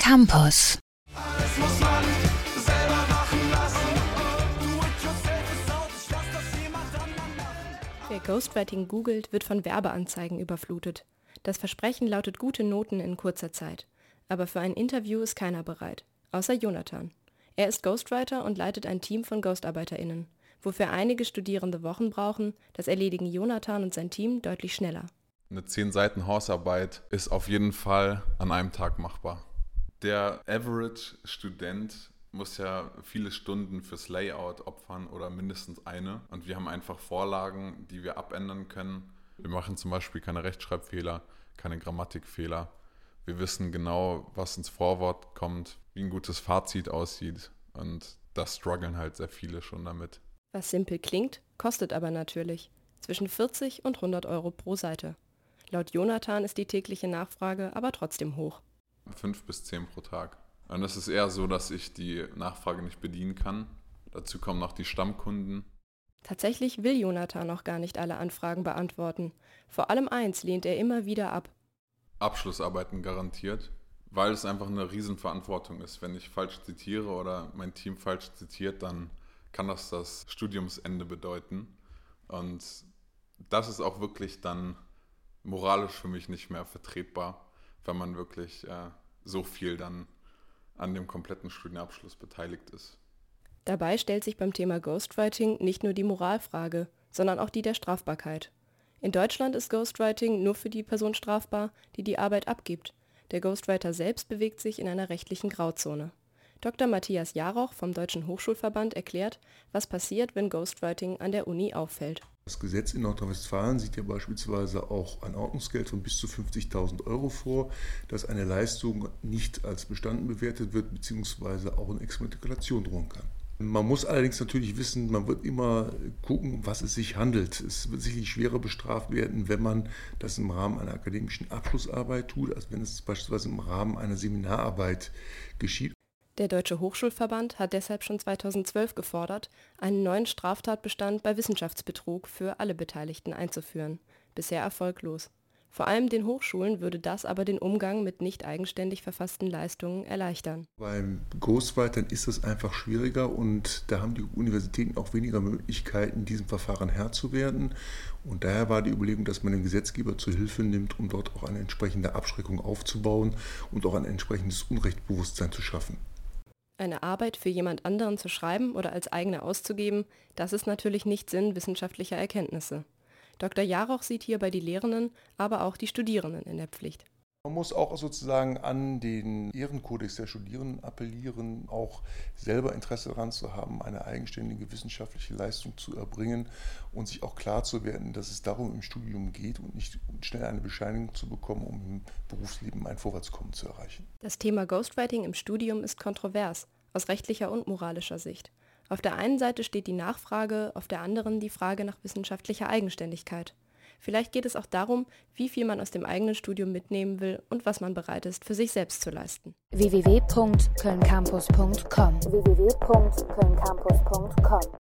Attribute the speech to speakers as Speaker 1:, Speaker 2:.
Speaker 1: Campus.
Speaker 2: Alles muss man selber machen lassen. Do it yourself ist out, ich lass das jemand anderen machen.
Speaker 3: Wer Ghostwriting googelt, wird von Werbeanzeigen überflutet. Das Versprechen lautet gute Noten in kurzer Zeit. Aber für ein Interview ist keiner bereit. Außer Jonathan. Er ist Ghostwriter und leitet ein Team von GhostarbeiterInnen. Wofür einige Studierende Wochen brauchen, das erledigen Jonathan und sein Team deutlich schneller.
Speaker 4: Eine 10 Seiten Hausarbeit ist auf jeden Fall an einem Tag machbar. Der Average-Student muss ja viele Stunden fürs Layout opfern oder mindestens eine. Und wir haben einfach Vorlagen, die wir abändern können. Wir machen zum Beispiel keine Rechtschreibfehler, keine Grammatikfehler. Wir wissen genau, was ins Vorwort kommt, wie ein gutes Fazit aussieht. Und da strugglen halt sehr viele schon damit.
Speaker 3: Was simpel klingt, kostet aber natürlich. Zwischen 40 und 100 Euro pro Seite. Laut Jonathan ist die tägliche Nachfrage aber trotzdem hoch.
Speaker 4: 5 bis 10 pro Tag. Und es ist eher so, dass ich die Nachfrage nicht bedienen kann. Dazu kommen noch die Stammkunden.
Speaker 3: Tatsächlich will Jonathan noch gar nicht alle Anfragen beantworten. Vor allem eins lehnt er immer wieder ab.
Speaker 4: Abschlussarbeiten garantiert, weil es einfach eine Riesenverantwortung ist. Wenn ich falsch zitiere oder mein Team falsch zitiert, dann kann das Studiumsende bedeuten. Und das ist auch wirklich dann moralisch für mich nicht mehr vertretbar, wenn man wirklich so viel dann an dem kompletten Studienabschluss beteiligt ist.
Speaker 3: Dabei stellt sich beim Thema Ghostwriting nicht nur die Moralfrage, sondern auch die der Strafbarkeit. In Deutschland ist Ghostwriting nur für die Person strafbar, die die Arbeit abgibt. Der Ghostwriter selbst bewegt sich in einer rechtlichen Grauzone. Dr. Matthias Jaroch vom Deutschen Hochschulverband erklärt, was passiert, wenn Ghostwriting an der Uni auffällt.
Speaker 5: Das Gesetz in Nordrhein-Westfalen sieht ja beispielsweise auch ein Ordnungsgeld von bis zu 50.000 Euro vor, dass eine Leistung nicht als bestanden bewertet wird, beziehungsweise auch eine Exmatrikulation drohen kann. Man muss allerdings natürlich wissen, man wird immer gucken, um was es sich handelt. Es wird sicherlich schwerer bestraft werden, wenn man das im Rahmen einer akademischen Abschlussarbeit tut, als wenn es beispielsweise im Rahmen einer Seminararbeit geschieht.
Speaker 3: Der Deutsche Hochschulverband hat deshalb schon 2012 gefordert, einen neuen Straftatbestand bei Wissenschaftsbetrug für alle Beteiligten einzuführen. Bisher erfolglos. Vor allem den Hochschulen würde das aber den Umgang mit nicht eigenständig verfassten Leistungen erleichtern.
Speaker 5: Beim Ghostwritern ist es einfach schwieriger und da haben die Universitäten auch weniger Möglichkeiten, diesem Verfahren Herr zu werden. Und daher war die Überlegung, dass man den Gesetzgeber zur Hilfe nimmt, um dort auch eine entsprechende Abschreckung aufzubauen und auch ein entsprechendes Unrechtsbewusstsein zu schaffen.
Speaker 3: Eine Arbeit für jemand anderen zu schreiben oder als eigene auszugeben, das ist natürlich nicht Sinn wissenschaftlicher Erkenntnisse. Dr. Jaroch sieht hierbei die Lehrenden, aber auch die Studierenden in der Pflicht.
Speaker 5: Man muss auch sozusagen an den Ehrenkodex der Studierenden appellieren, auch selber Interesse daran zu haben, eine eigenständige wissenschaftliche Leistung zu erbringen und sich auch klar zu werden, dass es darum im Studium geht und nicht schnell eine Bescheinigung zu bekommen, um im Berufsleben ein Vorwärtskommen zu erreichen.
Speaker 3: Das Thema Ghostwriting im Studium ist kontrovers, aus rechtlicher und moralischer Sicht. Auf der einen Seite steht die Nachfrage, auf der anderen die Frage nach wissenschaftlicher Eigenständigkeit. Vielleicht geht es auch darum, wie viel man aus dem eigenen Studium mitnehmen will und was man bereit ist, für sich selbst zu leisten.
Speaker 1: www.kölncampus.com